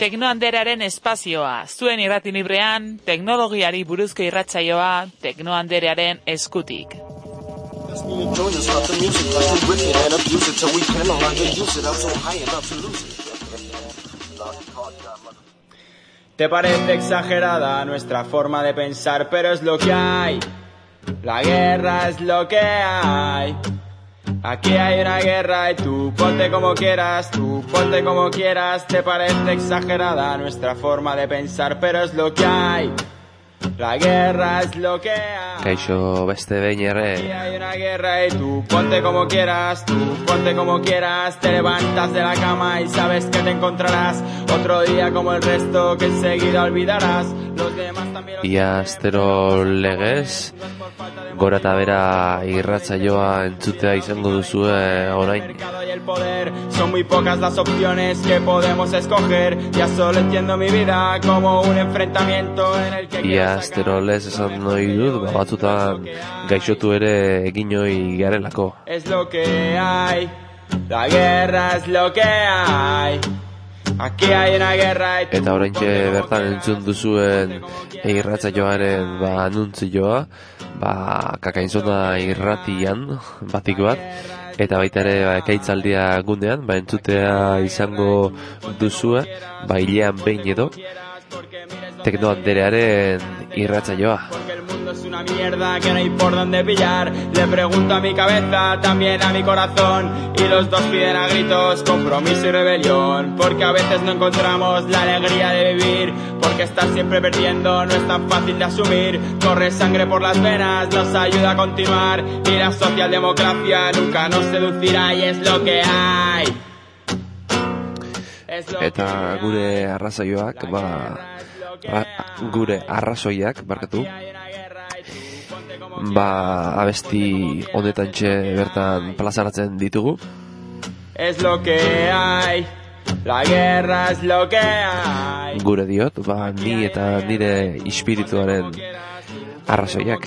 Teknoanderaren espazioa, zuen irrati librean, teknologiari buruzko irratsaioa, Teknoanderaren eskutik. Te parece exagerada nuestra forma de pensar, pero es lo que hay. La guerra es lo que hay. Aquí hay una guerra y tú ponte como quieras, Te parece exagerada nuestra forma de pensar, pero es lo que hay. La guerra es lo que hay. Kaixo, beste behin ere. Aquí hay una guerra y tú ponte como quieras, Te levantas de la cama y sabes que te encontrarás otro día como el resto que enseguida olvidarás. Los demás también. Ia astero legez, gora eta bera irratsaioa entzutea izango duzue orain. Son muy pocas las opciones que podemos escoger. Ya solo entiendo mi vida como un enfrentamiento en el que Ia astero lez esan nahi dut, batzutan gaixotu ere egin ohi garelako. Es lo que hay. La guerra es lo que hay. Aquí hay una guerra. Eta oraintxe bertan entzun duzuen irratsaioaren anuntzioa, Kakainzona irratian batik bat, eta baita ere ekaitzaldia gunean, entzutea izango duzue, hilean behin edo, Teknoanderearen irratsaioa. Porque el mundo es una mierda que no hay por dónde pillar. Le pregunto a mi cabeza, también a mi corazón, y los dos piden a gritos compromiso y rebelión. Porque a veces no encontramos la alegría de vivir, porque estar siempre perdiendo no es tan fácil de asumir. Corre sangre por las venas, nos ayuda a continuar, y la socialdemocracia nunca nos seducirá, y es lo que hay. Eta gure arrazoiak, barkatu, abesti honetantxe bertan plazaratzen ditugu. Es lo que hay. La guerra es lo que hay. Gure diot, ni eta nire espirituaren arrazoiak.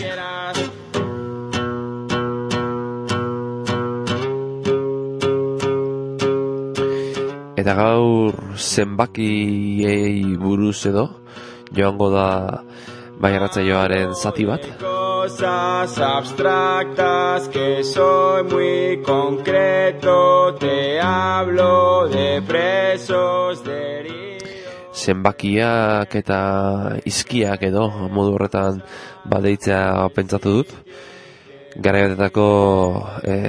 Eta gaur zenbakiei buruz edo joango da irratsaioaren zati bat. Cosas abstractas que soy muy concreto, te hablo de presos de zenbakiak eta izkiak edo modu horretan deitzea pentsatu dut. Garai batetako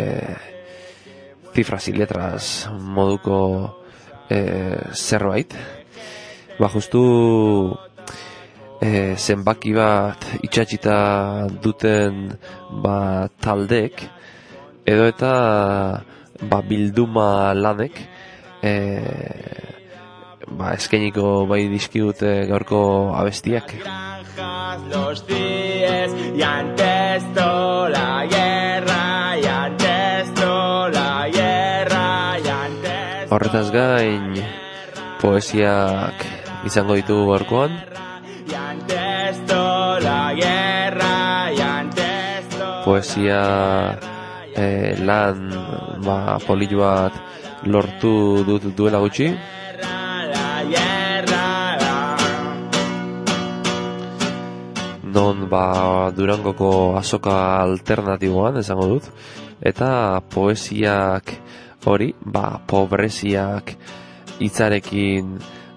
cifras y letras moduko zerbait. Justu zenbaki bat itxatxita duten taldek edo eta bilduma lanek eskainiko dizkigute gaurko abestiak. Los días y antes toda la guerra y antes toda la guerra y antes. Horretaz gain poesiak izango ditugu gaurkoan. Poesia lan polillo bat lortu duela gutxi. Non Durangoko azoka alternatiboan esango dut. Eta poesiak hori, pobreziak hitzarekin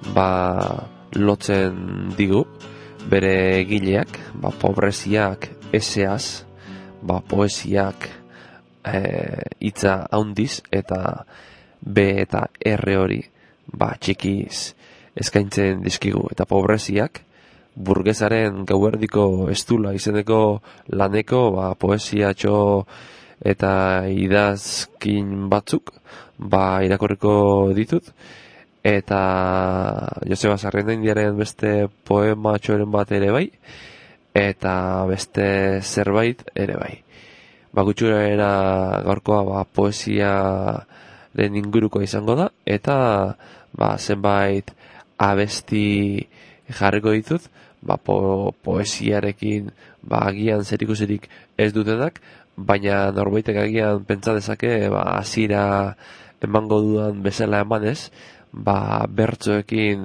lotzen digu bere egileak, pobreziak eseaz, poesiak hitza handiz eta B eta R hori txikiz eskaintzen dizkigu. Eta pobreziak burgesaren gauerdiko estula izeneko laneko poesiatxo eta idazkin batzuk irakurriko ditut. Eta Joseba Sarriendaindiaren beste poematxoren bat ere bai, eta beste zerbait ere bai. Gutxura gaurkoa poesiaren inguruko izango da, eta zenbait abesti jarriko ditut, poesiarekin agian zerikusirik ez dutenak, baina norbaitek agian pentsa dezake hasiera emango dudan bezala emanez, bertsoekin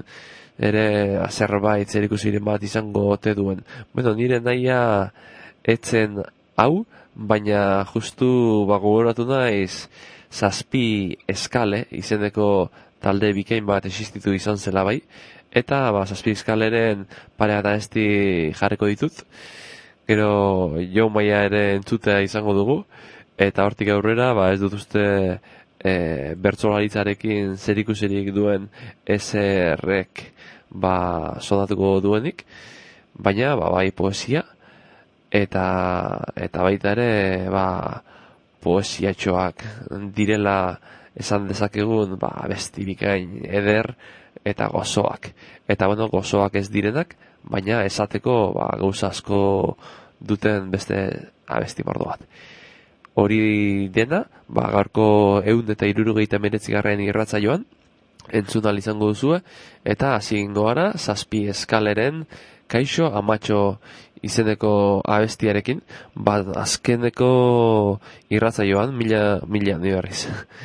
ere zerbait zerikusiren bat izango ote duen. Bueno, nire nahia etzen hau, baina justu gogoratu naiz 7 eskale izeneko talde bikain bat existitu izan zela bai, eta 7 eskaleren pare eta esti jarriko ditut. Gero jo maia ere entzutea izango dugu, eta hortik aurrera ez dut uste bertsolaritzarekin zerikusirik duen SR-ek sonatuko duenik, baina bai poesia, eta baita ere poesiatxoak direla esan dezakegun abesti bikain eder eta gozoak. Eta gozoak ez direnak, baina esateko gauza asko duten beste abesti mordo bat. Hori dena, gaurko 169. irratsaioan entzun ahal izango duzue, eta hasi egingo gara 7 eskaleren Kaixo Amatxo izeneko abestiarekin, azkeneko irratsaioan, mila ni berriz.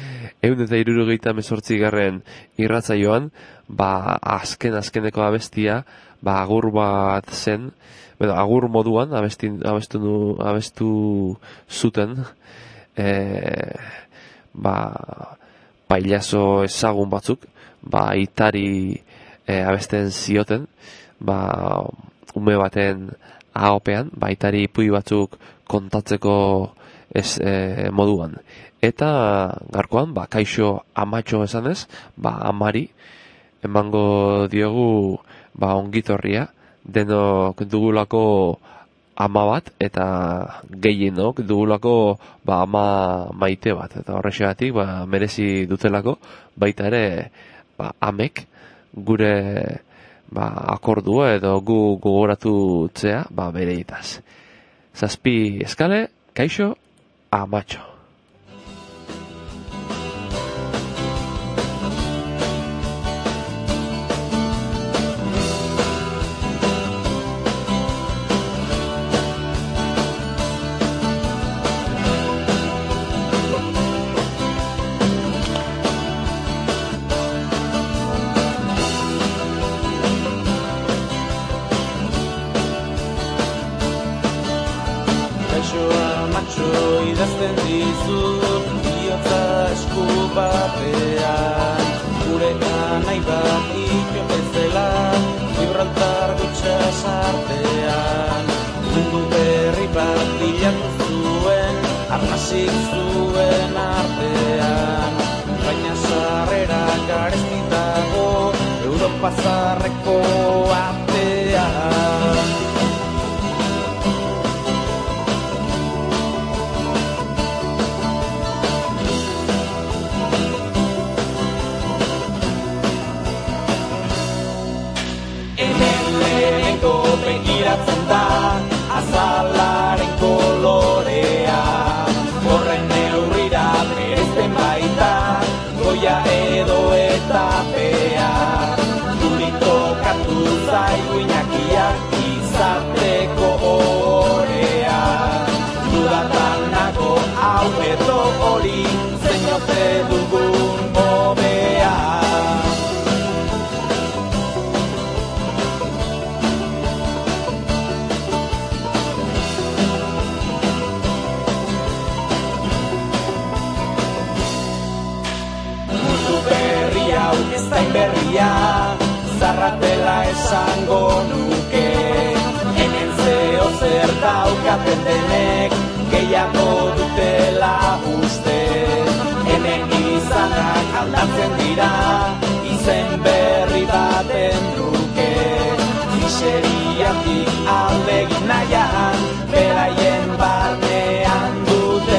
168. irratsaioan, azkeneko abestia, agur bat zen, agur moduan abestu zuten, pailazo ezagun batzuk, itari abesten zioten, ume baten ahopean, itari pui batzuk kontatzeko moduan. Eta garkoan, Kaixo Amatxo esanez, amari emango diogu ongitorria, denok dugulako ama bat, eta gehienok dugulako ama maite bat, eta horrexegatik merezi dutelako, baita ere amek gure akordua edo gu gogoratu tzea bereitaz. 7 eskale, Kaixo Amatxo. Idazten dizut bihotza esku batean, gure nahi bat ikon bezala Gibraltar dutxa sartean. Mundu berri bat bilatu zuen, arnasik zuen artean, baina sarrera garesti dago Europa zaharreko artean. Begiratzen da azalaren kolorea, horren neurrira bereizten baita goia edo etapea. Guri tokatu zaigu inakiak izateko orea, dudatan nago hau edo hori zeinote dugun hobea. Ez zain berria, zarratela esango nuke, hemen zeo zer daukaten denek, gehiago dutela uste. Hemen izanak aldatzen dira, izen berri baten truke. Miseriatik aldegin nahian, beraien barnean dute.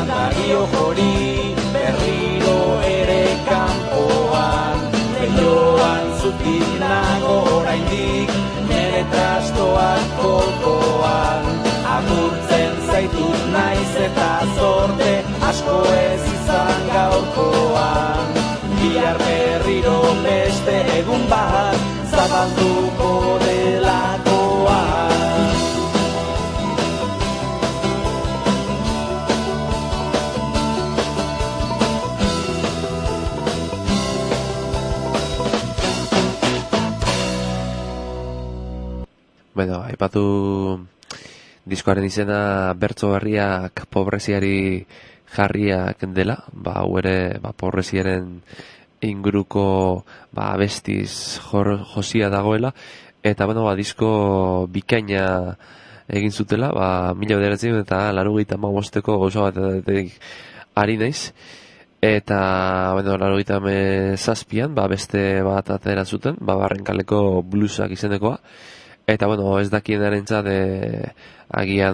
Dario jori berriro ere kanpoan, leioan zutik nago oraindik, nere trastoak kolkoan. Agurtzen zaitut naiz eta zorte asko ez izan gaurkoan. Bihar berriro beste egun bat zabalduko delakoan. Bueno, aipatu diskoaren izena bertso berriak pobreziari jarriak dela, hau ere pobreziaren inguruko abestiz josia dagoela, eta disko bikaina egin zutela, 1985ko gauza batetik ari naiz, eta 87an beste bat atera zuten, Barrenkaleko bluesak izenekoa, eta ez dakiendarentzat agian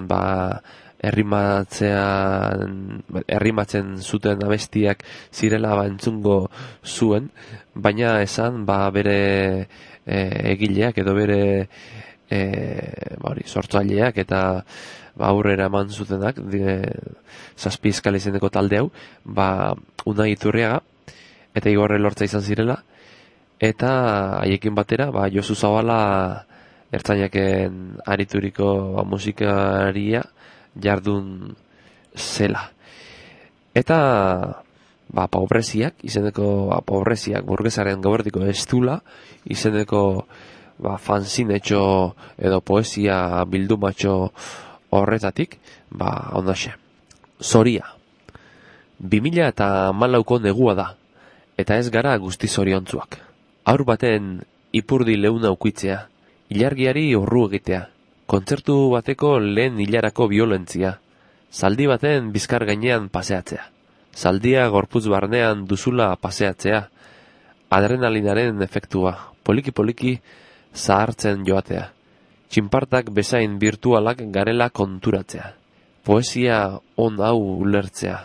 errimatzen zuten abestiak zirela entzungo zuen, baina esan bere egileak edo bere sortzaileak eta aurrera eman zutenak, 7 eskal izeneko talde hau, Unai Iturriaga eta Igor Elortza izan zirela, eta haiekin batera Josu Zabala ertzainaken arituriko musikaria jardun zela. Eta pobreziak izeneko pobreziak burgesaren gauerdiko estula izeneko fanzinetxo edo poesia bildumatxo horretatik ondaxe. Zoria 2014ko negua da, eta ez gara guzti zoriontzuak. Haur baten ipurdi leuna ukitzea, ilargiari urru egitea, kontzertu bateko lehen hilarako violentzia, zaldi baten bizkar gainean paseatzea, zaldia gorputz barnean duzula paseatzea, adrenalinaren efektua, poliki-poliki zahartzen joatea, txinpartak bezain virtualak garela konturatzea, poesia on hau ulertzea.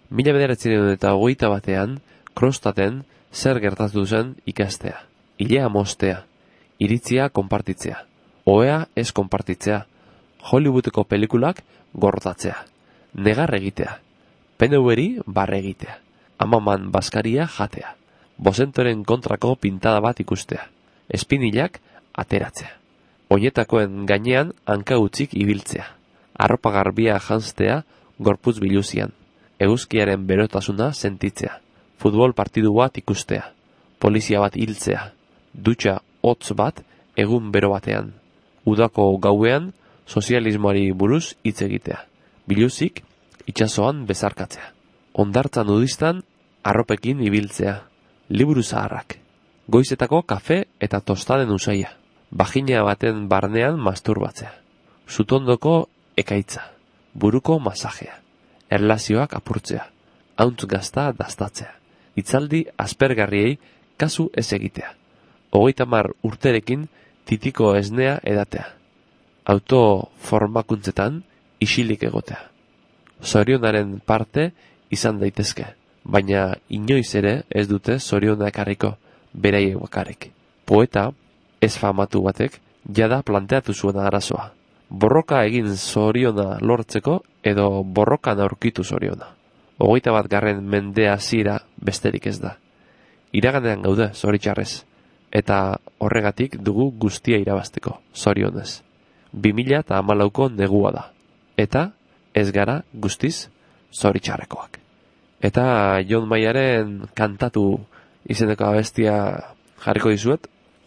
1921 Krostaten zer gertatu zen ikastea, ilea mostea, iritzia konpartitzea, ohea ez konpartitzea, Hollywoodeko pelikulak gortatzea, negar egitea, PNV-ri barre egitea, amaman baskaria jatea, bozentoren kontrako pintada bat ikustea, espinilak ateratzea, oinetakoen gainean hanka utzik ibiltzea, arropa garbia janztea gorputz biluzian, eguzkiaren berotasuna sentitzea, futbol partidu bat ikustea, polizia bat hiltzea, dutxa hotz bat egun bero batean, udako gauean sozialismoari buruz hitz egitea, biluzik itsasoan bezarkatzea, hondartza nudistan arropekin ibiltzea, liburu zaharrak, goizetako kafe eta tostaden usaia, bagina baten barnean masturbatzea, sutondoko ekaitza, buruko masajea, erlazioak apurtzea, hauntz gazta daztatzea, hitzaldi aspergarriei kasu ez egitea, 30 urterekin titiko esnea edatea, auto formakuntzetan isilik egotea. Zorionaren parte izan daitezke, baina inoiz ere ez dute zoriona ekarriko, beraiek bakarrik. Poeta, ez famatu batek, jada planteatu zuen arazoa. Borroka egin zoriona lortzeko edo borrokan aurkitu zoriona. 21. mendea zira besterik ez da. Iraganean gaude, zoritxarrez, eta horregatik dugu guztia irabazteko, zorionez. 2014ko negua da, eta ez gara guztiz zoritxarrekoak. Eta Jon Maiaren kantatu izeneko abestia jarriko dizuet,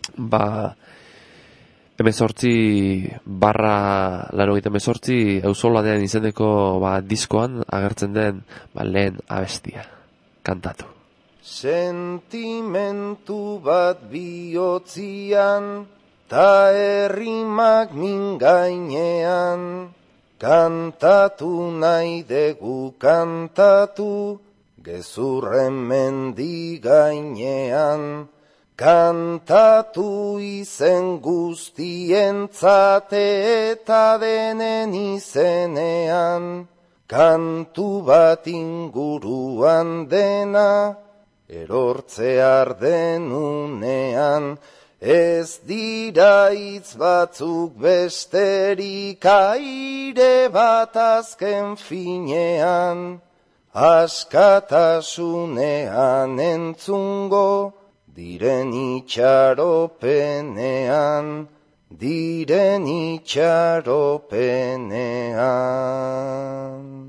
18/88 Auzolanean izeneko diskoan agertzen den lehen abestia. Kantatu. Sentimentu bat bihotzian, ta errimak min gainean, kantatu nahi dugu kantatu, gezurren mendi gainean, kantatu izen guztientzat eta denen izenean, kantu bat inguruan dena, erortzear denunean, ez dira hitz batzuk besterik aire bat azken finean, askatasunean entzungo, diren itxaropenean, diren itxaropenean.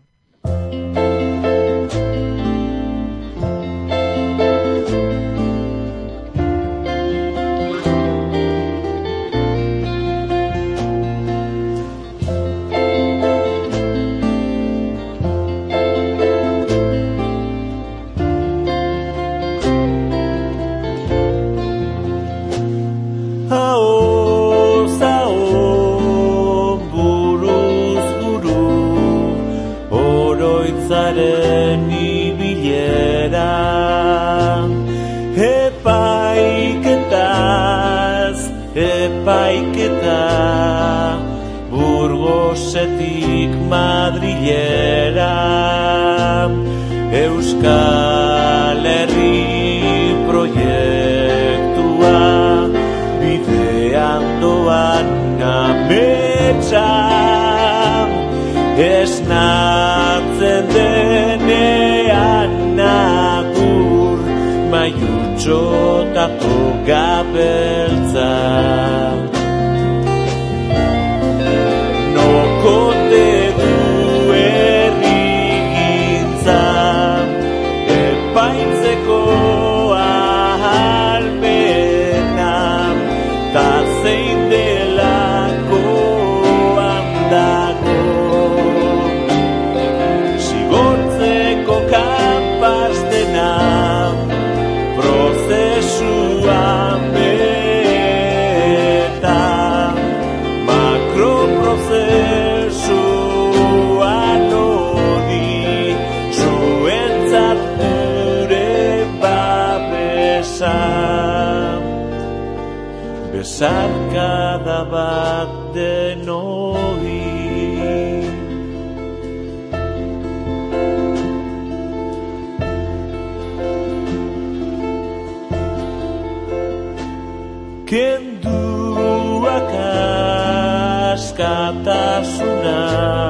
Epaiketa Burgosetik Madrilera, Euskal Herri proiektua bidean doan ametsa, esnatzen denean agur maiutxotako gabeltza. Nokote du herrigintza, epaitzeko ahalmena, ta zein delako handago, zigortzeko kapaz dena, prozesuan beta, makroprozesuan hori, zuentzat gure babesa, besarkada bat denoi. Kenduak askatasuna,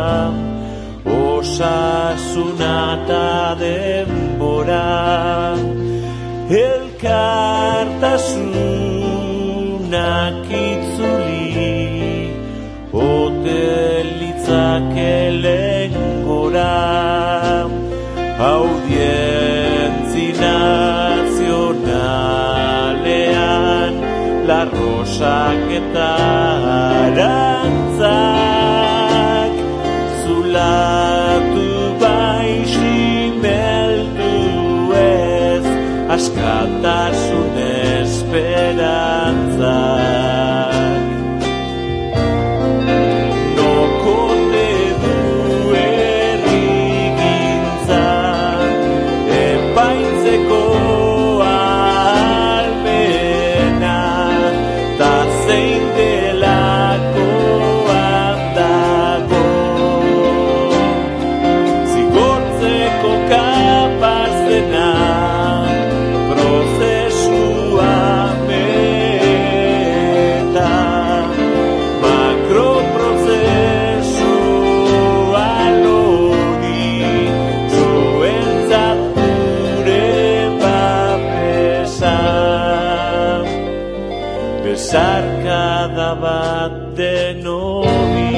osasuna ta denbora, elkartasunak itzuli, hotelitzake lehengora, audientzi nazionalean, La Rosak eta Arantzak, zulatu baiximeldu ez, askatasun esperantzak. Nokote du herrigintza, epaitzeko zein delako handago, zigortzeko kapaz dena, prozesua meta, makroprozesua lori, zuentzat gure babesa. Besarkada bat denoi.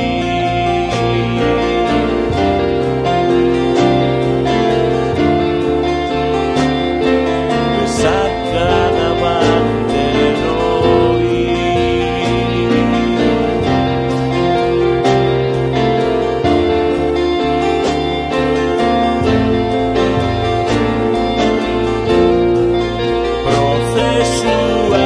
Besarkada bat denoi. Prozesua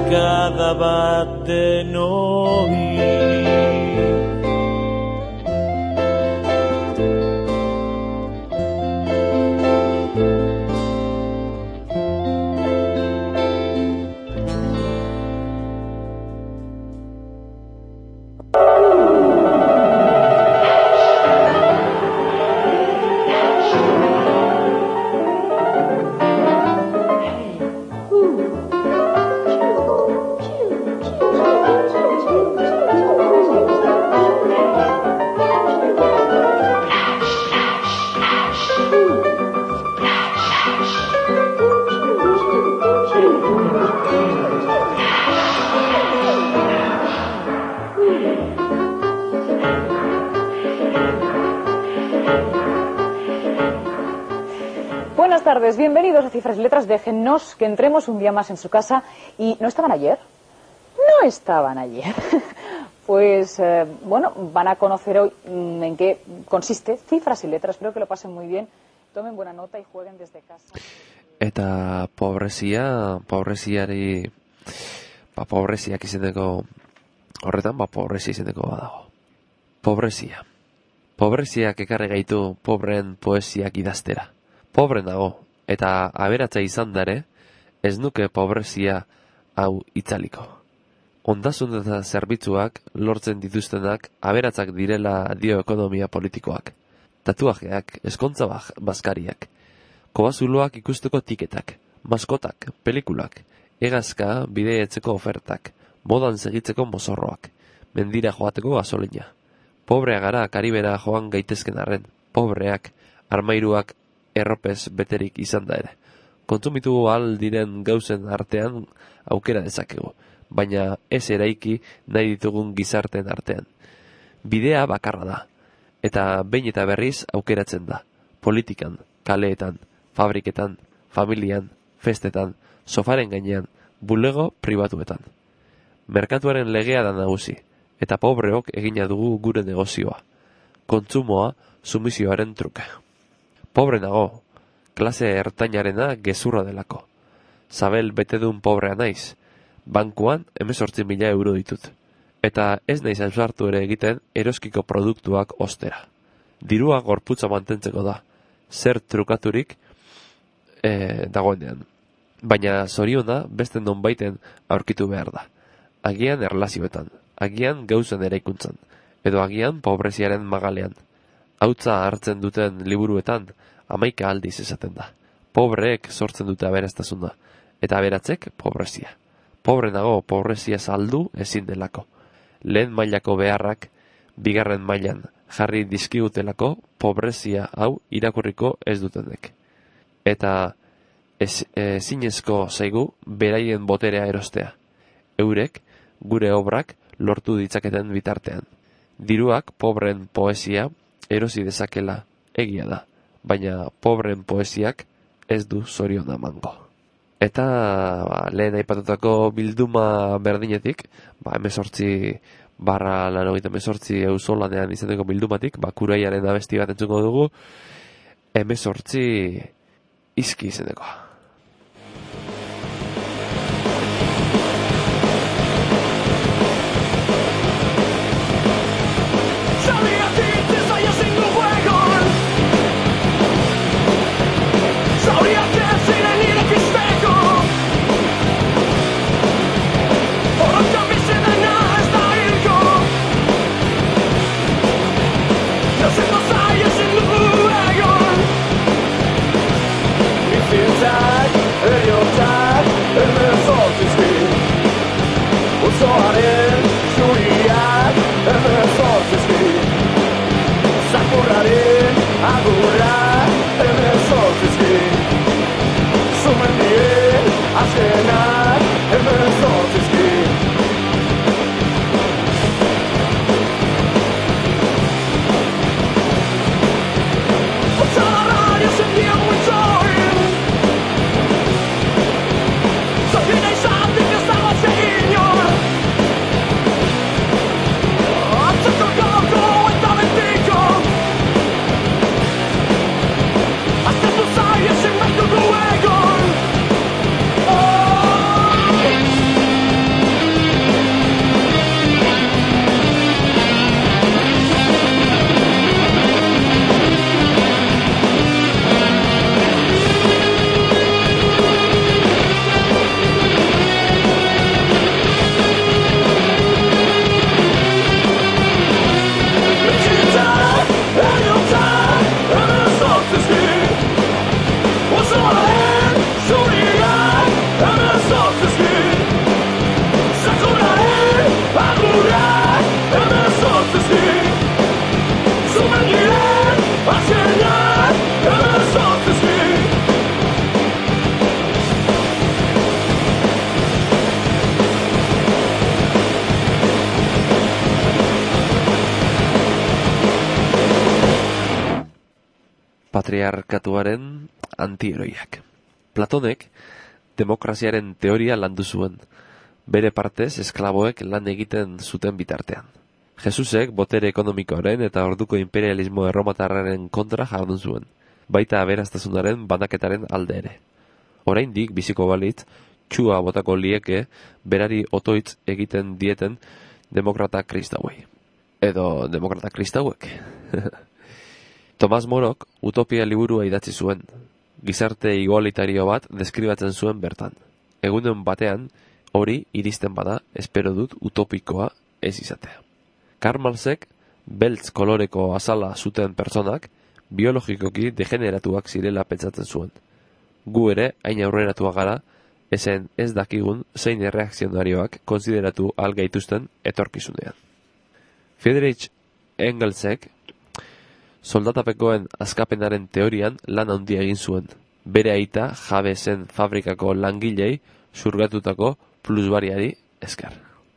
besarkada bat denoi. buenas tardes. Bienvenidos a Cifras y Letras. Déjennos que entremos un día más en su casa. ¿Y no estaban ayer? No estaban ayer. Pues, bueno, van a conocer hoy en qué consiste Cifras y Letras. Espero que lo pasen muy bien. Tomen buena nota y jueguen desde casa. Eta pobreziari, pobreziak izeneko, horretan, pobrezia izeneko badago. Pobreziak ekarri gaitu pobreen poesiak idaztera. Pobre nago, eta aberatsa izan dare, ez nuke pobrezia hau itzaliko. Ondasun eta zerbitzuak lortzen dituztenak aberatzak direla dio ekonomia politikoak. Tatuajeak, eskontza bazkariak, kobazuloak ikusteko tiketak, maskotak, pelikulak, hegazka bideetzeko ofertak, modan segitzeko mozorroak, mendira joateko gasolina. Pobrea gara Karibera joan gaitezken arren, pobreak, armairuak erropez beterik izan da ere. Kontsumitu ahal diren gauzen artean aukera dezakegu, baina ez eraiki nahi ditugun gizarteen artean. Bidea bakarra da, eta behin eta berriz aukeratzen da. Politikan, kaleetan, fabriketan, familian, festetan, sofaren gainean, bulego pribatuetan. Merkatuaren legea da nagusi, eta pobreok egina dugu gure negozioa. Kontsumoa sumizioaren truke. Pobre nago, klase ertainarena gezurra delako. Zabel betedun pobrea naiz, bankuan 18.000 euro ditut. Eta ez naiz ausartu ere egiten eroskiko produktuak ostera. Dirua gorputza mantentzeko da, zer trukaturik dagoenean. Baina zoriona beste nonbaiten aurkitu behar da. Agian erlazioetan, agian gauzen eraikuntzan, edo agian pobreziaren magalean. Hautza hartzen duten liburuetan 11 aldiz esaten da. Pobreek sortzen dute aberastasuna, eta aberatzek pobrezia. Pobre nago pobrezia saldu ezin delako. Lehen mailako beharrak, bigarren mailan jarri dizkigutelako pobrezia hau irakurriko ez dutenek. Eta ezinezko zaigu beraien boterea erostea. Eurek gure obrak lortu ditzaketen bitartean. Diruak pobreen poesia erosi dezakela egia da, baina pobreen poesiak ez du zoriona emango. Eta lehen aipatutako bilduma berdinetik, 18/88 Eusolanean izeneko bildumatik, Kuraiaren abesti bat entzuko dugu, 18 izki izenekoa. Zoaren zuriak emezortzizki Zakurraren agurra emezortzizki Zumendien azkenak emezortzizki Otzala sentia muitzoin Zogina izatik ez dago zein Patriarkatuaren antiheroiak. Platonek demokraziaren teoria landu zuen, bere partez esklaboek lan egiten zuten bitartean. Jesusek botere ekonomikoaren eta orduko imperialismo erromatarraren kontra jardun zuen, baita aberastasunaren banaketaren alde ere. Oraindik biziko balitz, txua botako lieke berari otoitz egiten dieten demokrata kristauei. Edo demokrata kristauek. Tomas Morok utopia liburua idatzi zuen, gizarte igualitario bat deskribatzen zuen bertan. Egunen batean, hori iristen bada, espero dut utopikoa ez izatea. Karl Marxek beltz koloreko azala zuten pertsonak biologikoki degeneratuak zirela pentsatzen zuen. Gu ere, hain aurreratua gara, ezen ez dakigun zein erreakzionarioak konsideratu algaituzten etorkizunean. Friedrich Engelsek soldatapekoen askapenaren teorian lan handia egin zuen. Bere aita jabe zen fabrikako langilei zurgatutako plusbariari esker.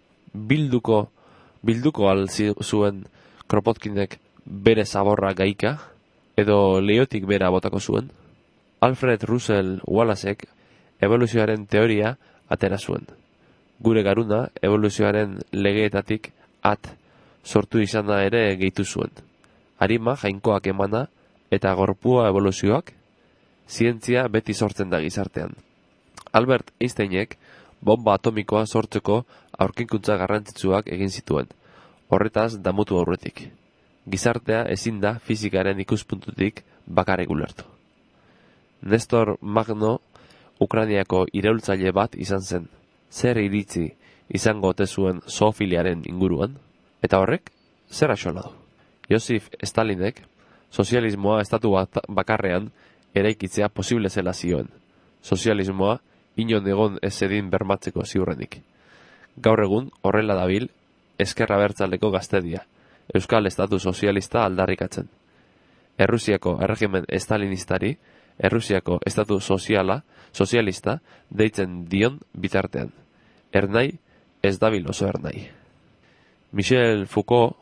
Bilduko al zuen Kropotkinek bere zaborra gaika, edo leiotik bera botako zuen. Alfred Russel Wallacek evoluzioaren teoria atera zuen. Gure garuna evoluzioaren legeetatik sortu izana ere gehitu zuen. Arima jainkoak emana eta gorpua evoluzioak, zientzia beti sortzen da gizartean. Albert Einsteinek bomba atomikoa sortzeko aurkikuntza garrantzitsuak egin zituen. Horretaz damutu aurretik. Gizartea ezin da fizikaren ikuspuntutik bakarrik ulertu. Nestor Magno Ukrainiako iraultzaile bat izan zen. Zer iritzi izango ote zuen zoofiliaren inguruan? Eta horrek, zer axola du? Josif Stalinek sozialismoa estatu bakarrean eraikitzea posible zela zioen. Sozialismoa inon egon ez edin bermatzeko ziurrenik. Gaur egun horrela dabil ezker abertzaleko gaztedia, Euskal Estatu Sozialista aldarrikatzen. Errusiako erregimen estalinistari, Errusiako Estatu Sozialista deitzen dion bitartean. Ernai ez dabil oso ernai. Michel Foucault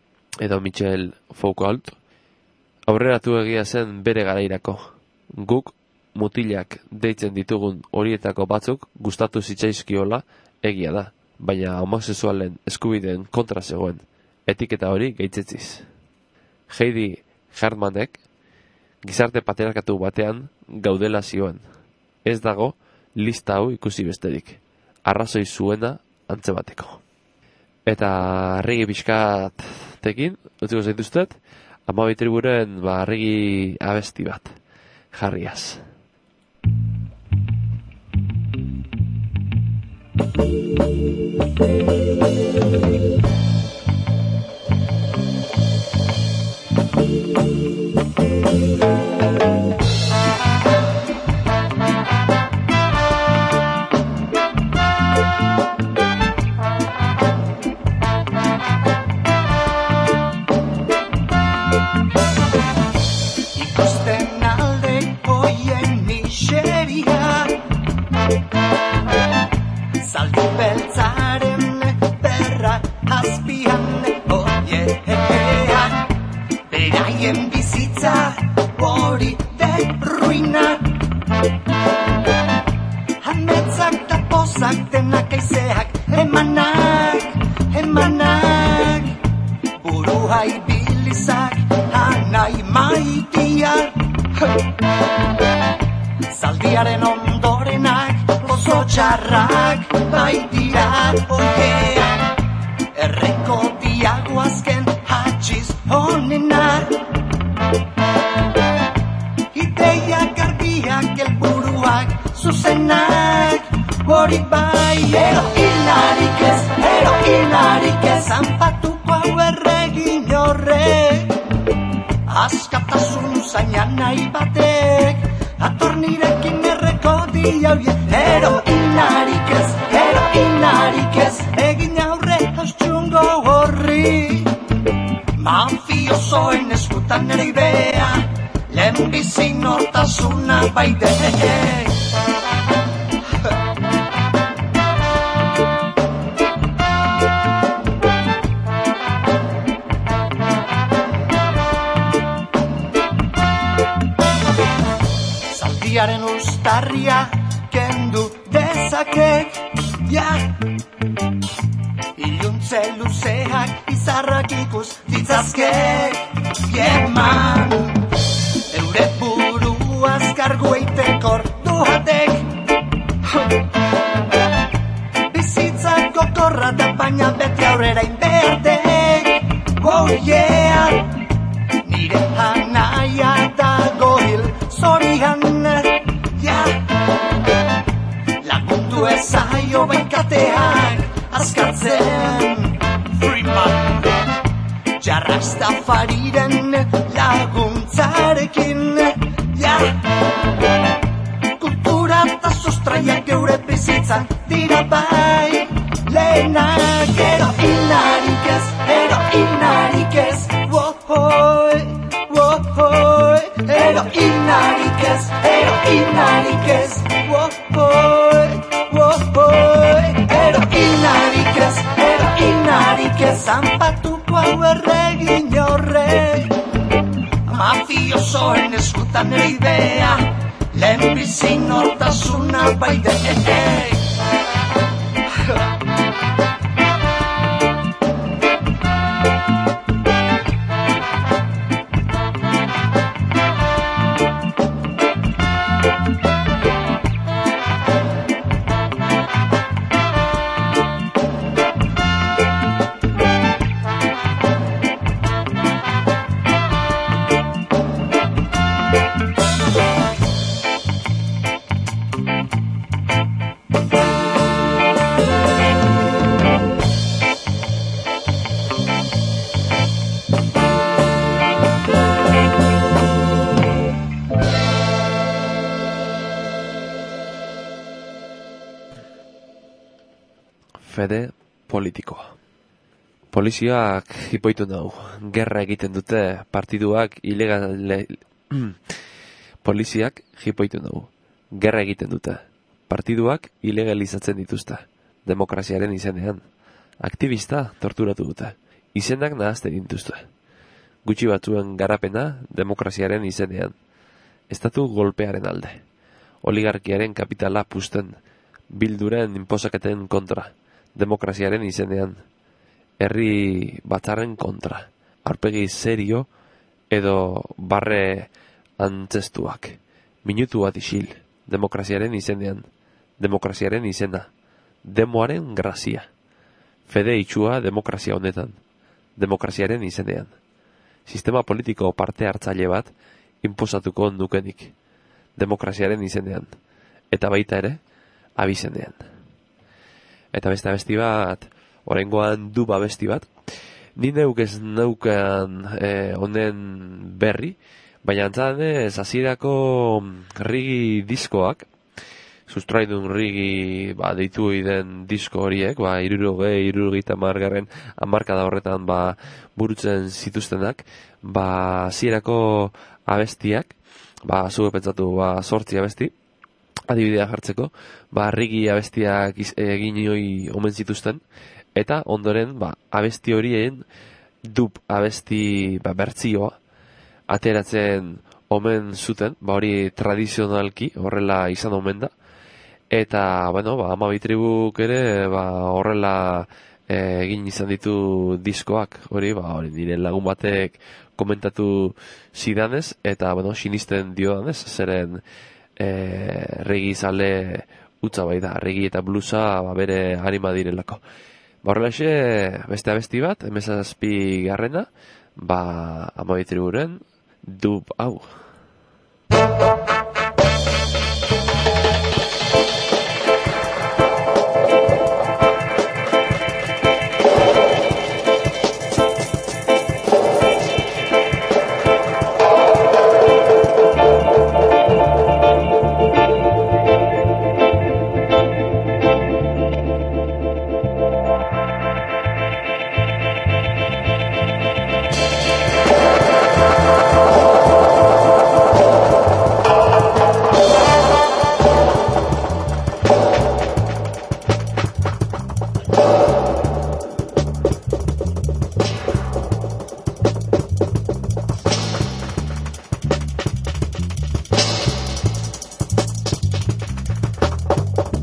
aurreratu egia zen bere garairako. Guk mutilak deitzen ditugun horietako batzuk gustatu zitzaizkiola egia da, baina homosexualen eskubideen kontra zegoen, etiketa hori gehitzetziz. Heidi Hartmanek gizarte patriarkatu batean gaudela zioen. Ez dago lista hau ikusi besterik, arrazoi zuena antzemateko. Eta arregi pixkatekin, utziko zaituztet, 12 triburen arregi abesti bat, jarriaz. Zaldi beltzaren berra azpian oiean, beraien bizitza hori derruina. Ametzak da pozak denak aizeak emanak, burua ibilizak anai maitia. Zaldiaren ondorenak oso txarrak baitira oiean, erreko diago azken hatxiz honena. Ideiak argiak elburuak zuzenak, hori bai heroinarik ez, zanpatuko hau erregin horrek. Askatasun zainan nahi batek, atornirekin erreko diauie. Heroinarik ez, egin aurre haustxungo horri. Mafiosoen eskutan ere idea, lehenbizi nortasuna baidek. Urriaren ustarria kendu dezakek, ja. Iluntze luzeak izarrak ikus ditzazkek, eman. Eure buruaz kargu eiteko ordu jatek. Bizitzak gokorra da baina beti aurrera inbertek. Oh yeah, nire anaia dago hil zorian, ja. Lagundu ezaio bainkateak azkartzen, Freeman. Jarrastafariren laguntzarekin, ja. Kultura eta sustraiak geure bizitzan dira bai. Lehenak eroinarik ez, wohoi, wohoi. Eroinarik ez, wohoi, wohoi. Eroinarik ez, zanpatuko hau erregin horrek. Mafiosoen eskutan ere idea, lehenbizi nortasuna baidek. Fede politikoa. Poliziak hipoitu nau, gerra egiten dute partiduak Poliziak hipoitu nau, gerra egiten dute partiduak ilegalizatzen dituzte, demokraziaren izenean. Aktivista torturatu dute, izenak nahazten dituzte. Gutxi batzuen garapena demokraziaren izenean. Estatu golpearen alde. Oligarkiaren kapitala pusten, bilduren inposaketen kontra. Demokraziaren izenean, herri batzaren kontra, aurpegi serio edo barre antzestuak, minutu bat isil, demokraziaren izenean, demokraziaren izena, demoaren grazia, fede itxua demokrazia honetan, demokraziaren izenean, sistema politiko parte hartzaile bat inposatuko nukenik, demokraziaren izenean, eta baita ere, abizenean. Eta beste abesti bat, oraingoan du abesti bat, ni neuk ez neukan honen berri, baina antzadez hasierako rigi diskoak, sustraidun rigi deitu den disko horiek, 60-70 hamarkada horretan burutzen zituztenak, hasierako abestiak, zuek pentsatu 8 abesti, adibidea jartzeko, rigi abestiak egin hoi omen zituzten, eta ondoren abesti horien dub abesti bertzioa ateratzen omen zuten, hori tradizionalki horrela izan omen da, eta, Amabi tribuk ere horrela egin izan ditu diskoak, hori nire lagun batek komentatu zidanez, eta, sinisten diodanez, zeren regi zale utza bai da, regi eta bluesa bere harima direlako. Horrelaxe, beste abesti bat, 17 garrena, Amabi triburen dub hau.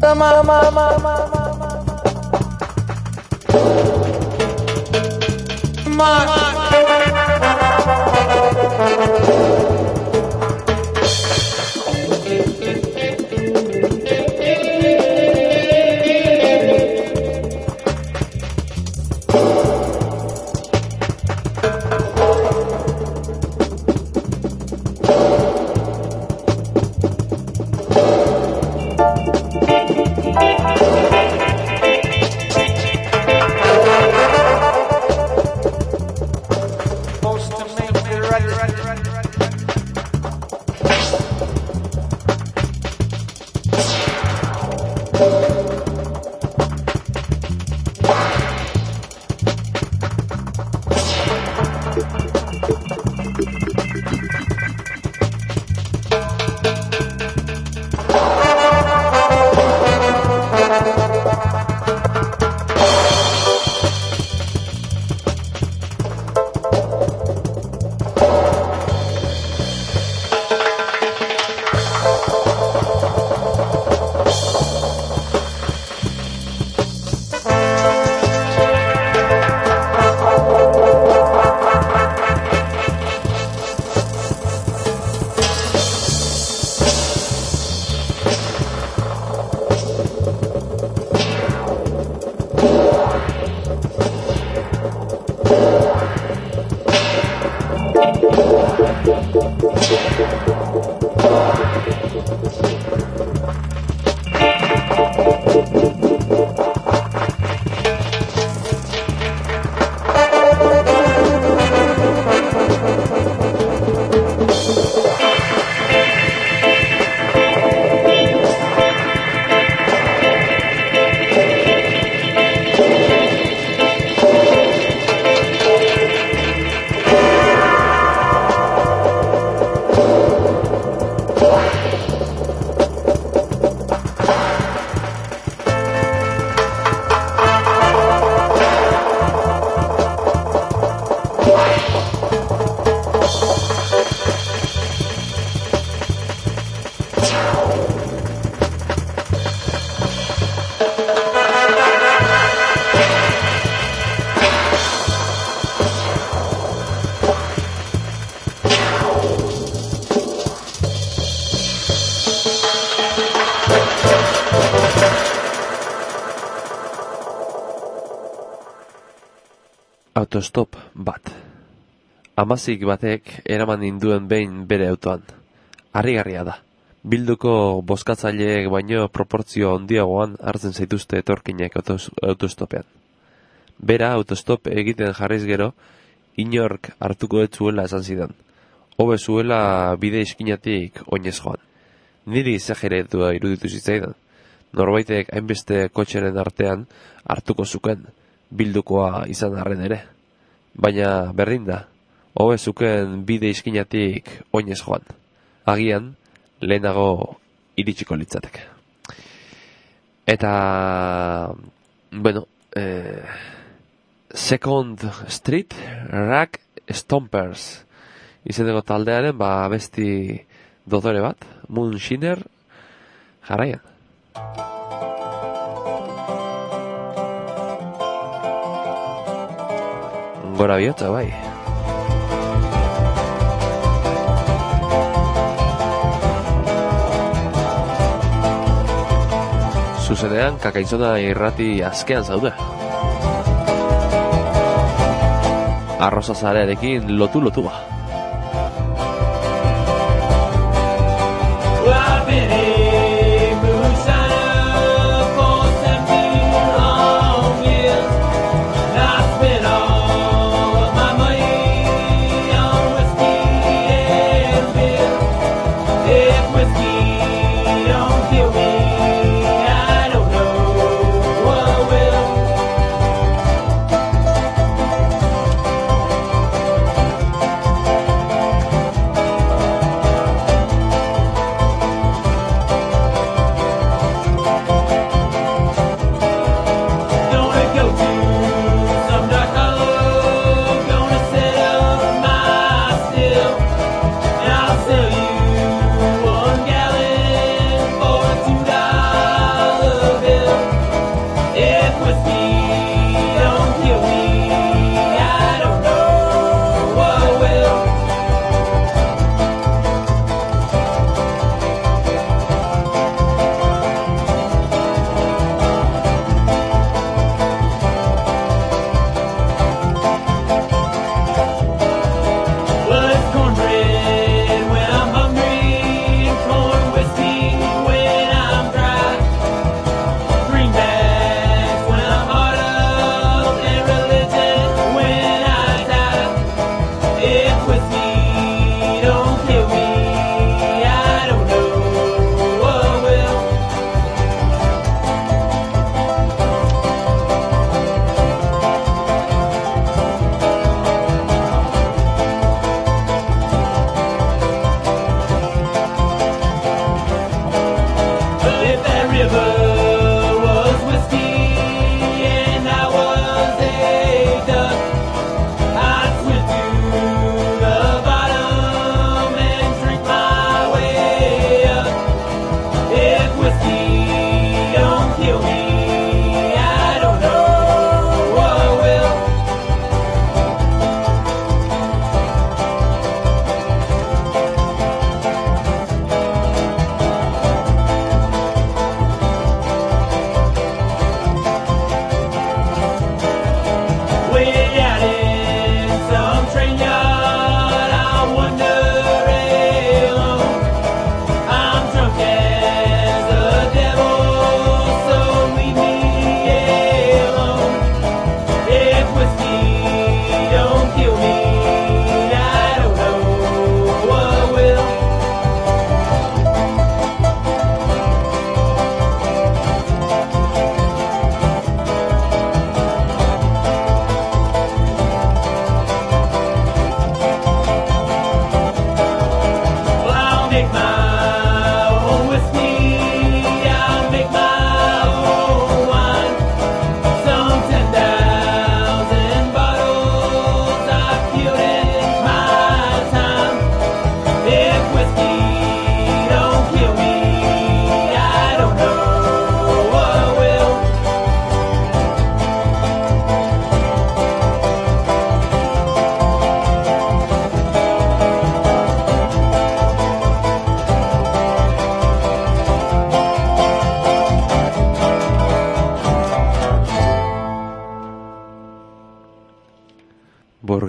Autostop bat. Amazik batek eraman ninduen behin bere autoan. Harrigarria da. Bilduko bozkatzaileek baino proportzio handiagoan hartzen zaituzte etorkinek autostopean. Bera autostop egiten jarriz gero, inork hartuko ez zuela esan zidan. Hobe zuela bide iskinatik oinez joan. Niri exageretua iruditu zitzaidan. Norbaitek hainbeste kotxeren artean hartuko zuken, bildukoa izan arren ere. Baina berdin da, hobe zuken bide iskinatik oinez joan. Agian, lehenago iritsiko litzateke. Eta, bueno, Second Street Rack Stompers izeneko taldearen besti dodore bat, Moonshiner, jarraian. Gora bihotza, bai. Zuzenean, Kakaizona irrati azkean zaude. Arroza zarearekin lotu ba.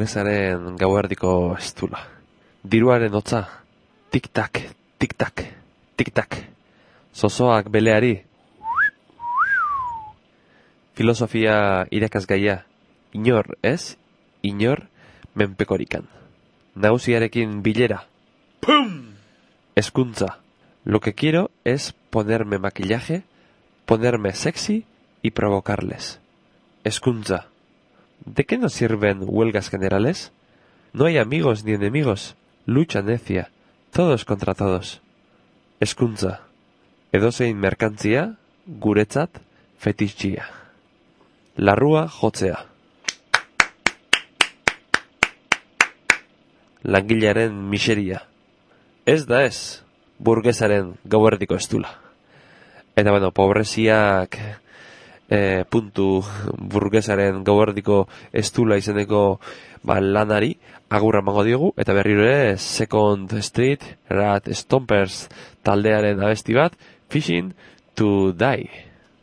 burgesaren gauerdiko estula. Diruaren hotza, tik-tak, tik-tak, tik-tak. Zozoak beleari. Filosofia irakasgaia, inor ez, inor menpekorikan. Nagusiarekin bilera. ¡Pum! Hezkuntza. Lo que quiero es ponerme maquillaje, ponerme sexy y provocarles. Hezkuntza. ¿De qué nos sirven huelgas generales? No hay amigos ni enemigos. Lucha necia. Todos contra todos. Hezkuntza. Edozein merkantzia, guretzat, fetixia. Larrua jotzea. Langilearen miseria. Ez da ez, burgesaren gauerdiko estula. Eta bueno, pobreziak puntu burgesaren gauerdiko estula izeneko lanari agurra emango diogu, eta berriro ere Second Street Rat Stompers taldearen abesti bat, Fishing to Die.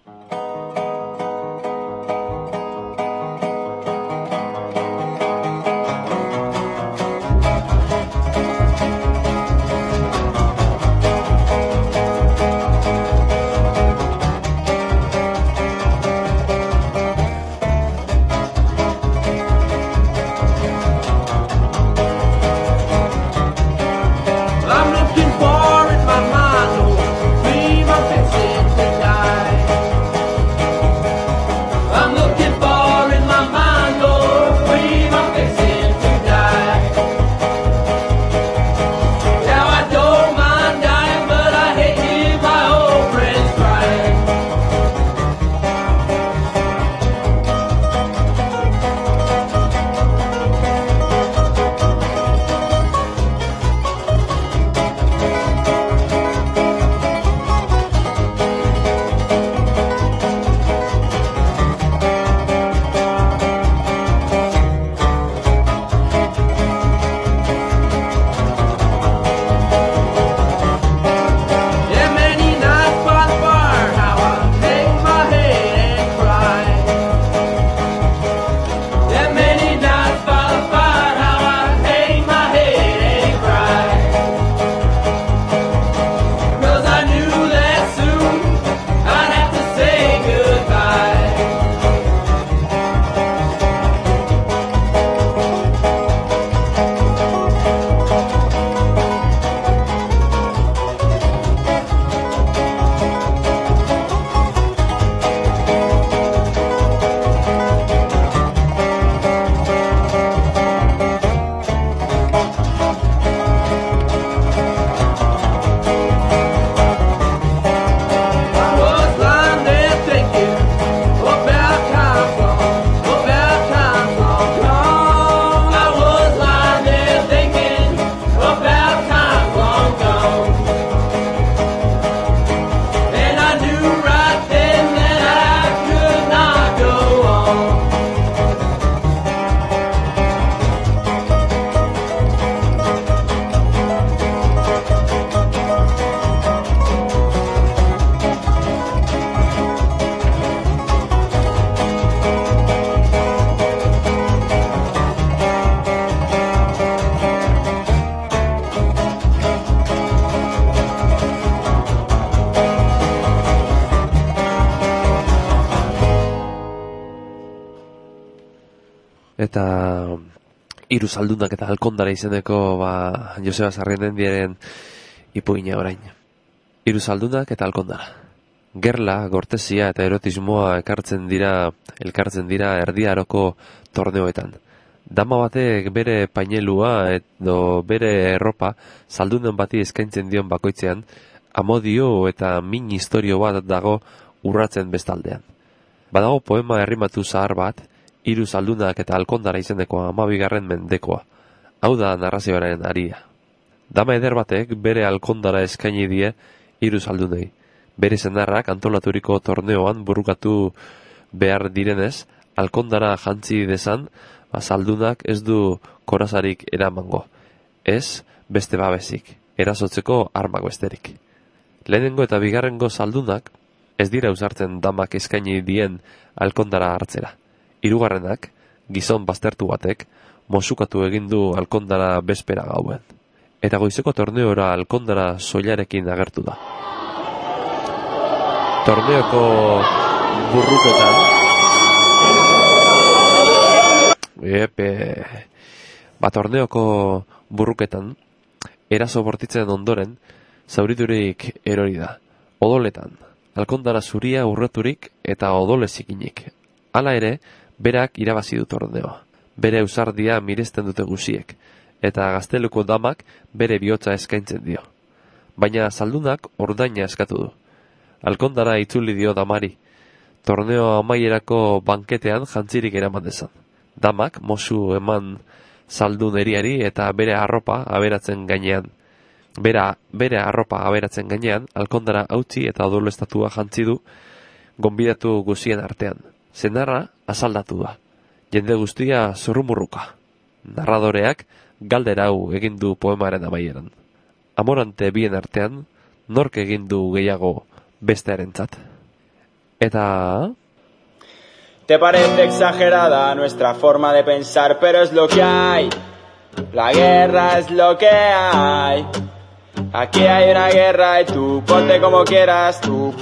Eta hiru zaldunak eta alkondara izeneko Joseba Sarriendiaren ipuina orain. Hiru zaldunak eta alkondara. Gerla, gortezia eta erotismoa elkartzen dira erdiaroko torneoetan. Dama batek bere painelua edo bere erropa zaldunen bati eskaintzen dion bakoitzean, amodio eta min historio bat dago urratzen bestaldean. Badago poema errimatu zahar bat, hiru zaldunak eta alkondara izeneko 12. mendekoa. Hau da narrazioaren aria. Dama eder batek bere alkondara eskaini die hiru zaldunei. Bere senarrak antolaturiko torneoan burukatu behar direnez, alkondara jantzi dezan, zaldunak ez du korazarik eramango. Ez beste babesik, erasotzeko armak besterik. Lehenengo eta bigarrengo zaldunak ez dira usartzen damak eskaini dien alkondara hartzera. Hirugarrenak, gizon baztertu batek, mosukatu egin du Alkondara bezpera gauen. Eta goizeko torneora Alkondara soilarekin agertu da. Torneoko burruketan torneoko burruketan eraso bortitzen ondoren zauriturik erori da. Odoletan, Alkondara zuria urreturik eta odole zikinik. Hala ere, berak irabazi du torneoa. Bere ausardia miresten dute guziek, eta Gazteluko damak bere bihotza eskaintzen dio. Baina zaldunak ordaina eskatu du. Alkondara itzuli dio damari, torneo amaierako banketean jantzirik eraman dezan. Damak mozu eman zaldun eriari eta bere arropa aberatzen gainean. Bere arropa aberatzen gainean, Alkondara hautsi eta odolo estatua jantzi du gonbidatu guzien artean. Senarra azaldatu da. Jende guztia zurrumurruka. Narradoreak galdera hau egin du poemaren amaieran. Amorante bien artean, nork egin du gehiago bestearentzat. Eta... Te parece exagerada nuestra forma de pensar, pero es lo que hay. La guerra es lo que hay. Aquí hay una guerra y tú ponte como quieras,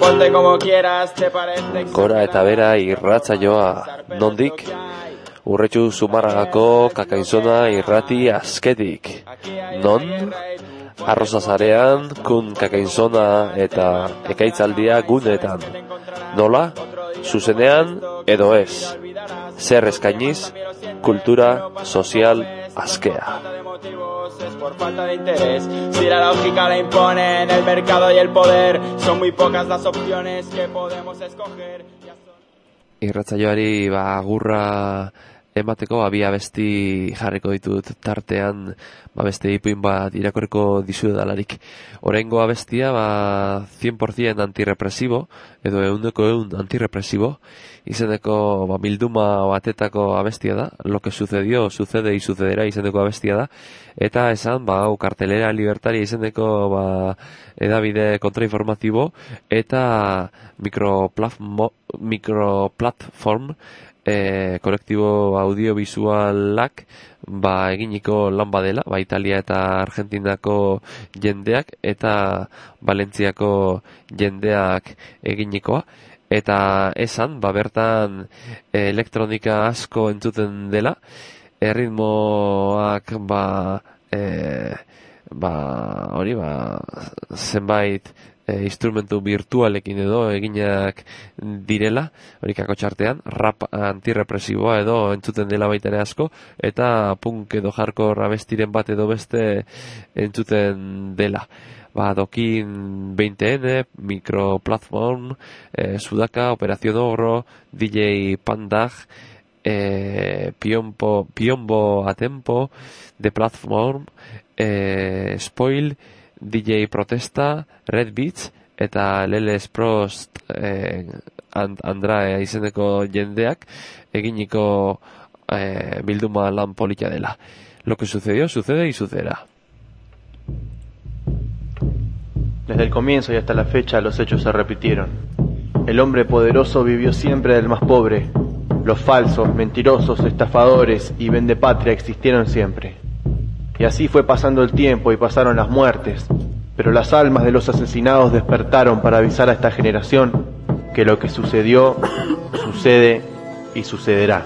te parece exagerada. Gora eta bera irratsaioa, nondik? Urretxu Zumarragako Kakainzona irrati azketik. Non? Arrozazarean, kun Kakainzona eta ekaitzaldia gunetan. Nola? Zuzenean edo ez. Zer eskainiz, kultura sozial askea. Es por falta de interés. Si la lógica la impone en el mercado y el poder, son muy pocas las opciones que podemos escoger. Irratsaioari agurra emateko bi abesti jarriko ditut tartean, beste ipuin bat irakorriko dizuedalarik. Oraingo abestia 100% antirrepresibo edo 100% antirrepresibo izeneko bilduma batetako abestia da. Lo que sucedió, sucede y sucederá izeneko abestia da. Eta esan hau kartelera libertaria izeneko edabide kontrainformatibo eta microplatform kolektibo audiovisualak eginiko lan badela, Italia eta Argentinako jendeak eta Valentziako jendeak eginikoa, eta esan bertan elektronika asko entzuten dela, erritmoak zenbait instrumentu virtualekin edo eginak direla, horikako txartean, rap antirrepresiboa edo entzuten dela baita ere asko, eta punk edo hardcore abestiren bat edo beste entzuten dela. Dokin 20N, Microplatform, Sudaka, Operación Ogro, DJ Pandag, Piombo a Tempo, The Platform, Spoil, DJ Protesta, Red Beats eta Leles Prost Andra izeneko jendeak eginiko bilduma lan polita dela. Lo que sucedió, sucede y sucederá. Desde el comienzo y hasta la fecha los hechos se repitieron. El hombre poderoso vivió siempre del más pobre. Los falsos, mentirosos, estafadores y vendepatria existieron siempre. Y así fue pasando el tiempo y pasaron las muertes, pero las almas de los asesinados despertaron para avisar a esta generación que lo que sucedió, sucede y sucederá.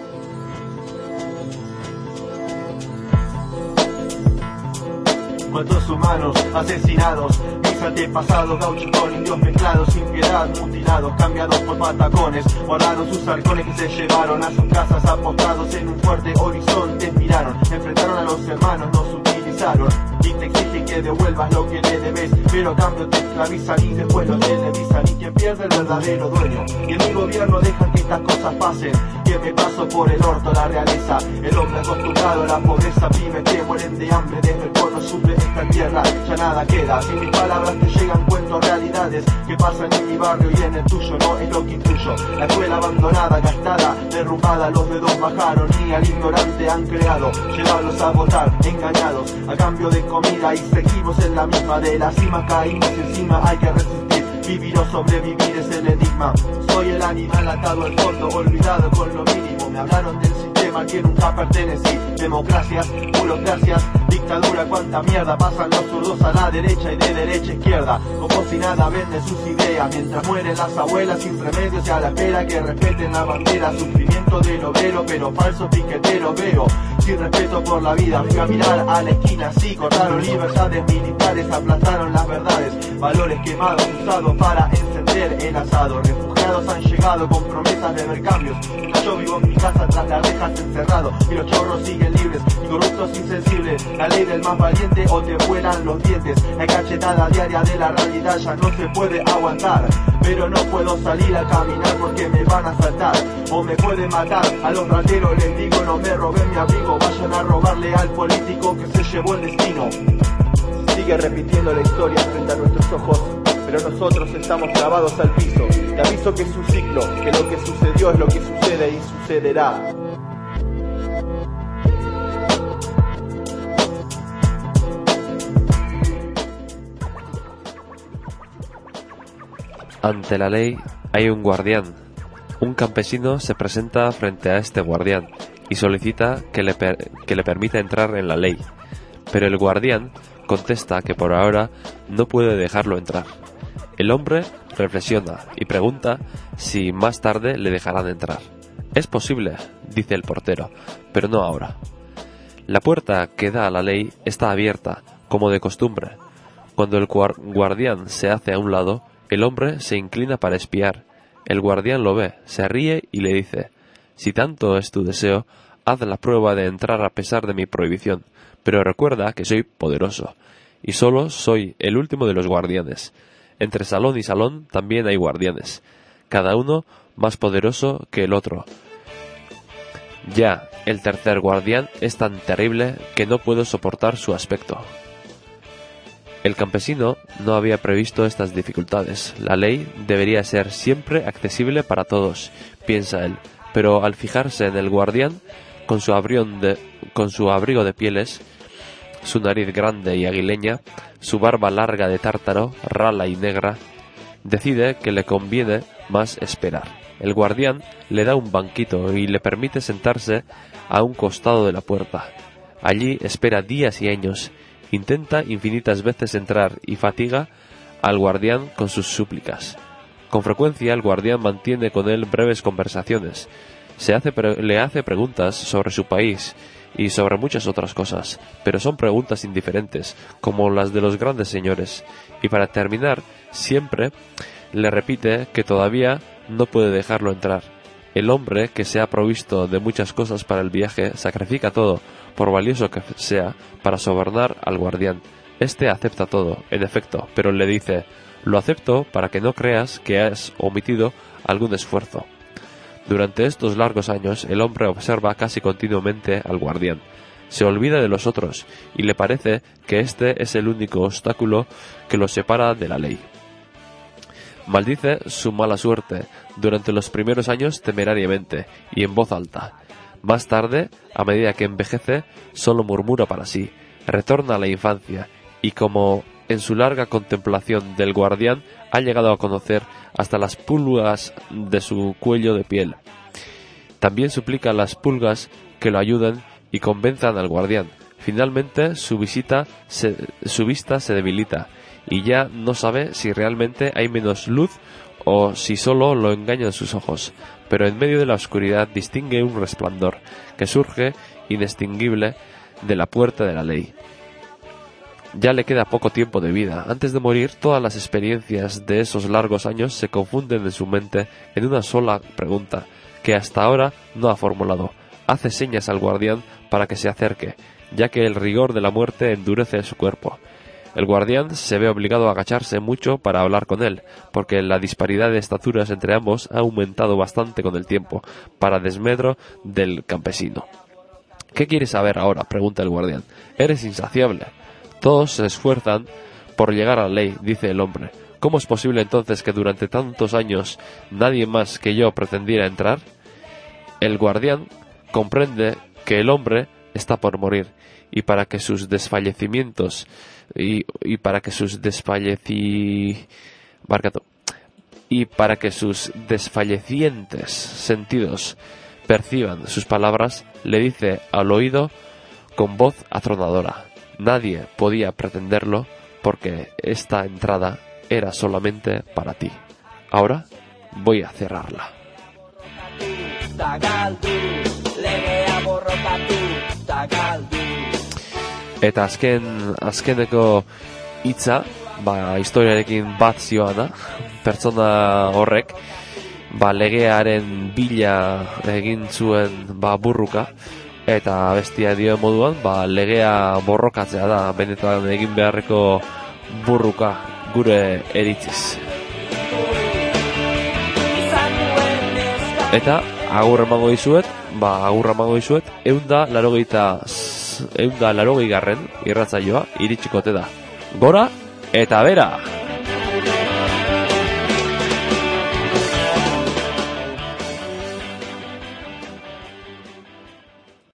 ¿Cuántos humanos asesinados? Mis antepasados, gauchos con indios mezclados, sin piedad, mutilados, cambiados por patacones. Guardaron sus halcones que se llevaron a sus casas, apostados en un fuerte horizonte, miraron, enfrentaron a los hermanos, nos utilizaron y te exigen que devuelvas lo que le debes, pero a cambio te esclavizan y después lo televisan. Y quien pierde el verdadero dueño, y en mi gobierno dejan que estas cosas pasen, que me paso por el orto la realeza. El hombre acostumbrado a la pobreza, pymes que mueren de hambre desde el cono sur de esta tierra, ya nada queda. Si mis palabras te llegan, cuento realidades que pasan en mi barrio y en el tuyo, no es lo que intuyo. La escuela abandonada, gastada, derrumbada, los dedos bajaron y al ignorante han creado, llevarlos a votar, engañados, a cambio de comida, y seguimos en la misma, de la cima caímos y encima hay que resistir. Vivir o sobrevivir es el enigma. Soy el animal atado al fondo, olvidado con lo mínimo. Me hablaron del sistema sistema al que nunca pertenecí. Democracias, burocracias, dictadura, cuánta mierda. Pasan los zurdos a la derecha y de derecha a izquierda, como si nada venden sus ideas, mientras mueren las abuelas sin remedios y a la espera que respeten la bandera. Sufrimiento del obrero, pero falso piquetero veo, sin respeto por la vida. Fui a mirar a la esquina, así cortaron libertades militares, aplastaron las verdades, valores quemados usados para encender el asado. Refugiados han llegado con promesas de ver cambios. Yo vivo en mi casa tras las rejas encerrado, y los chorros siguen libres y corruptos insensibles. La ley del más valiente o te vuelan los dientes. La cachetada diaria de la realidad ya no se puede aguantar, pero no puedo salir a caminar porque me van a asaltar o me pueden matar. A los rateros les digo no me roben mi abrigo, vayan a robarle al político que se llevó el destino. Sigue repitiendo la historia frente a nuestros ojos, pero nosotros estamos clavados al piso. Te aviso que es un ciclo, que lo que sucedió es lo que sucede y sucederá. Ante la ley hay un guardián. Un campesino se presenta frente a este guardián y solicita que le permita entrar en la ley, pero el guardián contesta que por ahora no puede dejarlo entrar. El hombre reflexiona y pregunta si más tarde le dejarán entrar. Es posible, dice el portero, pero no ahora. La puerta que da a la ley está abierta, como de costumbre. Cuando el guardián se hace a un lado, el hombre se inclina para espiar. El guardián lo ve, se ríe y le dice: si tanto es tu deseo, haz la prueba de entrar a pesar de mi prohibición, pero recuerda que soy poderoso, y solo soy el último de los guardianes. Entre salón y salón también hay guardianes, cada uno más poderoso que el otro. Ya, el tercer guardián es tan terrible que no puedo soportar su aspecto. El campesino no había previsto estas dificultades. La ley debería ser siempre accesible para todos, piensa él, pero al fijarse en el guardián, con su abrigo de pieles, su nariz grande y aguileña, su barba larga de tártaro, rala y negra, decide que le conviene más esperar. El guardián le da un banquito y le permite sentarse a un costado de la puerta. Allí espera días y años. Intenta infinitas veces entrar y fatiga al guardián con sus súplicas. Con frecuencia el guardián mantiene con él breves conversaciones. Le hace preguntas sobre su país y sobre muchas otras cosas, pero son preguntas indiferentes, como las de los grandes señores. Y para terminar, siempre le repite que todavía no puede dejarlo entrar. El hombre, que se ha provisto de muchas cosas para el viaje, sacrifica todo, por valioso que sea, para sobornar al guardián. Este acepta todo, en efecto, pero le dice: lo acepto para que no creas que has omitido algún esfuerzo. Durante estos largos años, el hombre observa casi continuamente al guardián. Se olvida de los otros, y le parece que este es el único obstáculo que lo separa de la ley. Maldice su mala suerte durante los primeros años temerariamente y en voz alta. Más tarde, a medida que envejece, solo murmura para sí, retorna a la infancia, y como en su larga contemplación del guardián ha llegado a conocer hasta las pulgas de su cuello de piel. También suplica a las pulgas que lo ayuden y convenzan al guardián. Finalmente su vista se debilita y ya no sabe si realmente hay menos luz o si solo lo engañan sus ojos, pero en medio de la oscuridad distingue un resplandor que surge inextinguible de la puerta de la ley. Ya le queda poco tiempo de vida. Antes de morir, todas las experiencias de esos largos años se confunden en su mente en una sola pregunta, que hasta ahora no ha formulado. Hace señas al guardián para que se acerque, ya que el rigor de la muerte endurece su cuerpo. El guardián se ve obligado a agacharse mucho para hablar con él, porque la disparidad de estaturas entre ambos ha aumentado bastante con el tiempo, para desmedro del campesino. ¿Qué quieres saber ahora?, pregunta el guardián. Eres insaciable. Todos se esfuerzan por llegar a la ley, dice el hombre. ¿Cómo es posible entonces que durante tantos años nadie más que yo pretendiera entrar? El guardián comprende que el hombre está por morir, y para que sus desfallecimientos y para que sus desfallecientes sentidos perciban sus palabras, le dice al oído con voz atronadora: nadie podía pretenderlo porque esta entrada era solamente para ti. Ahora voy a cerrarla. Eta azkeneko hitza, historiarekin bat zioana, pertsona horrek, legearen bila egin zuen burruka, eta bestia dio moduan, legea borrokatzea da, benetan egin beharreko burruka gure eritziz. Eta agur emango dizuet, 180 irratsaioa iritsiko ote da. Gora eta bera!